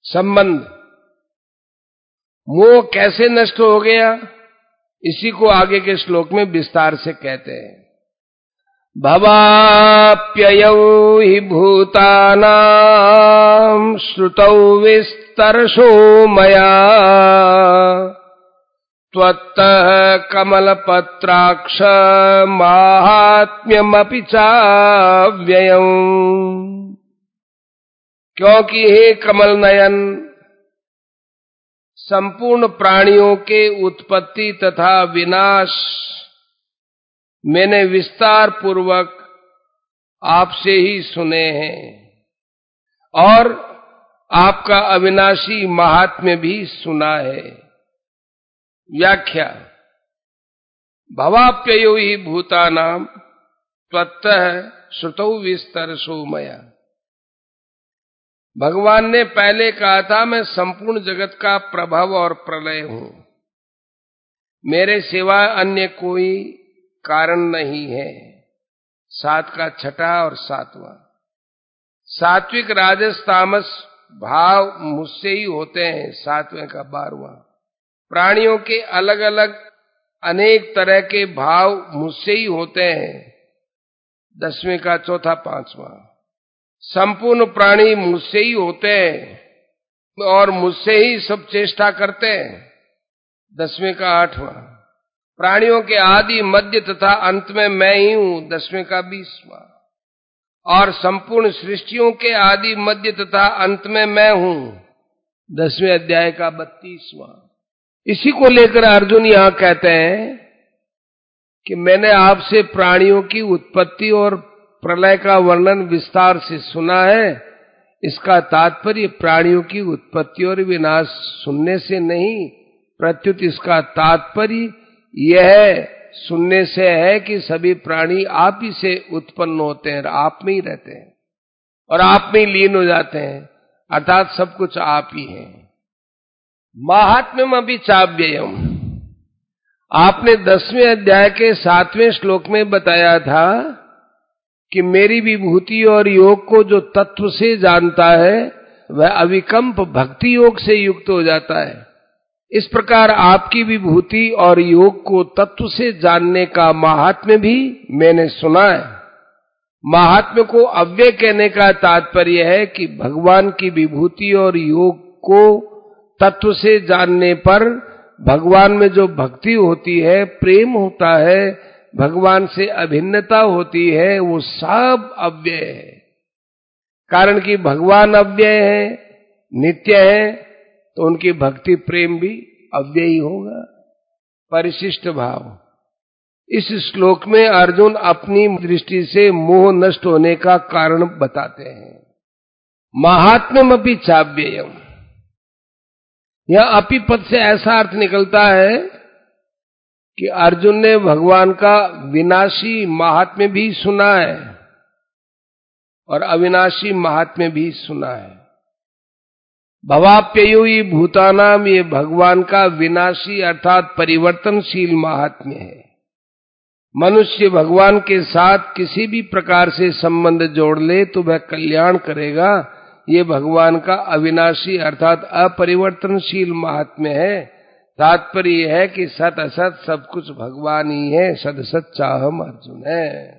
संबंध, मोह कैसे नष्ट हो गया, इसी को आगे के श्लोक में विस्तार से कहते हैं। भवाप्ययौ हि भूतानां श्रुतौ विस्तरशो मया त्वत्तः कमलपत्राक्ष माहात्म्यमपि चाव्ययम्। क्योंकि हे कमल नयन, संपूर्ण प्राणियों के उत्पत्ति तथा विनाश मैंने विस्तार पूर्वक आपसे ही सुने हैं और आपका अविनाशी महात्म्य भी सुना है। व्याख्या, भवाप्ययो हि भूतानां त्वत्तः श्रुतौ विस्तरशो मया। भगवान ने पहले कहा था, मैं संपूर्ण जगत का प्रभव और प्रलय हूं, मेरे सिवा अन्य कोई कारण नहीं है। 7 का छठा और 7वां। सात्विक राजस तामस भाव मुझसे ही होते हैं, 7वें का 12वां। प्राणियों के अलग अलग अनेक तरह के भाव मुझसे ही होते हैं, 10वें का चौथा 5वां। संपूर्ण प्राणी मुझसे ही होते हैं और मुझसे ही सब चेष्टा करते हैं, 10वें का 8वां। प्राणियों के आदि मध्य तथा अंत में मैं ही हूं, 10वें का 20वां। और संपूर्ण सृष्टियों के आदि मध्य तथा अंत में मैं हूं, 10वें अध्याय का 32वां। इसी को लेकर अर्जुन यहां कहते हैं कि मैंने आपसे प्राणियों की उत्पत्ति और प्रलय का वर्णन विस्तार से सुना है। इसका तात्पर्य प्राणियों की उत्पत्ति और विनाश सुनने से नहीं, प्रत्युत इसका तात्पर्य यह सुनने से है कि सभी प्राणी आप ही से उत्पन्न होते हैं, आप में ही रहते हैं और आप में ही लीन हो जाते हैं, अर्थात सब कुछ आप ही हैं। माहात्म्यमपि चाव्ययम्, आपने 10वें अध्याय के 7वें श्लोक में बताया था कि मेरी विभूति और योग को जो तत्व से जानता है वह अविकंप भक्ति योग से युक्त हो जाता है। इस प्रकार आपकी विभूति और योग को तत्व से जानने का महात्म्य भी मैंने सुना है। महात्म्य को अव्यय कहने का तात्पर्य है कि भगवान की विभूति और योग को तत्व से जानने पर भगवान में जो भक्ति होती है, प्रेम होता है, भगवान से अभिन्नता होती है, वो सब अव्यय है। कारण कि भगवान अव्यय है, नित्य है, तो उनकी भक्ति प्रेम भी अव्ययी होगा, परिशिष्ट भाव। इस श्लोक में अर्जुन अपनी दृष्टि से मोह नष्ट होने का कारण बताते हैं। माहात्म्यमपि चाव्ययम्, यह अपि पद से ऐसा अर्थ निकलता है कि अर्जुन ने भगवान का विनाशी महात्म्य भी सुना है और अविनाशी महात्म्य भी सुना है। भवाप्ययो हि भूतानाम, ये भगवान का विनाशी अर्थात परिवर्तनशील महात्म्य है। मनुष्य भगवान के साथ किसी भी प्रकार से संबंध जोड़ ले तो वह कल्याण करेगा। ये भगवान का अविनाशी अर्थात अपरिवर्तनशील महात्म्य है। तात्पर्य है कि सत असत सब कुछ भगवान ही है, सद सत चाहम अर्जुन है।